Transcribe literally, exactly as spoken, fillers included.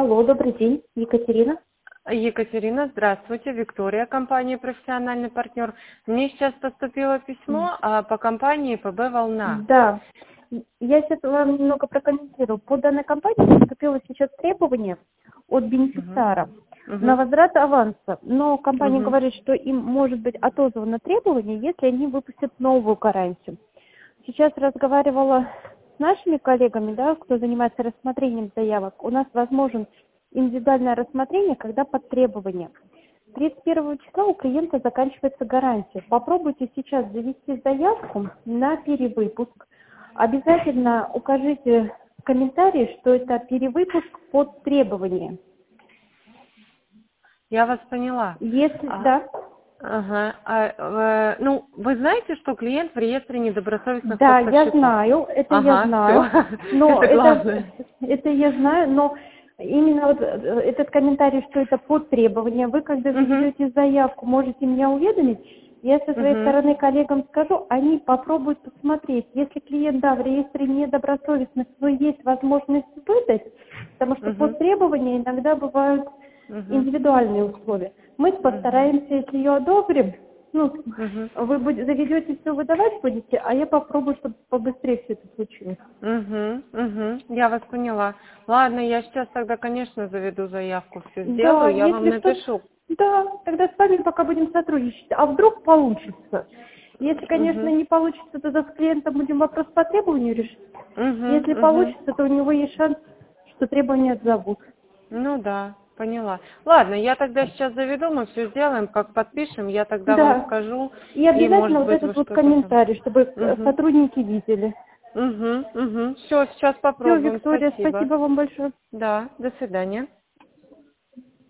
Алло, добрый день, Екатерина. Екатерина, здравствуйте. Виктория, компания «Профессиональный партнер». Мне сейчас поступило письмо а, по компании пэ бэ «Волна». Да, я сейчас вам немного прокомментирую. По данной компании поступило сейчас требование от бенефициара Угу. на возврат аванса, но компания Угу. говорит, что им может быть отозвано требование, если они выпустят новую гарантию. Сейчас разговаривала с нашими коллегами, да, кто занимается рассмотрением заявок. У нас возможен индивидуальное рассмотрение, когда под требование. тридцать первого числа у клиента заканчивается гарантия. Попробуйте сейчас завести заявку на перевыпуск. Обязательно укажите в комментарии, что это перевыпуск под требование. Я вас поняла. Если А, да. Ага. А, э, ну, вы знаете, что клиент в реестре недобросовестных Да, я поставщиков? знаю, это Ага, я знаю. всё. Но Это это, главное. это я знаю, но именно вот этот комментарий, что это под требование, вы когда Угу. заведете заявку, можете меня уведомить. Я со своей Угу. стороны коллегам скажу, они попробуют посмотреть. Если клиент, да, в реестре недобросовестных, но есть возможность выдать, потому что Угу. под требования иногда бывают Угу. индивидуальные условия. Мы постараемся, если ее одобрим, ну, Угу. вы будете, заведете все, выдавать будете, а я попробую, чтобы побыстрее все это случилось. Угу, угу, я вас поняла. Ладно, я сейчас тогда, конечно, заведу заявку, все Да, сделаю, я вам если что, напишу. да, тогда с вами пока будем сотрудничать. А вдруг получится? Если, конечно, Угу, не получится, тогда с клиентом будем вопрос по требованию решить. Если угу, угу. получится, то у него есть шанс, что требования отзовут. Ну да, поняла. Ладно, я тогда сейчас заведу, мы все сделаем, как подпишем, я тогда вам Да. скажу, И и обязательно может вот быть вы этот вот что-то там. комментарий, чтобы э, Угу, сотрудники видели. угу, угу. Все, сейчас Все, попробуем, Виктория, спасибо. спасибо вам большое. Да, до свидания.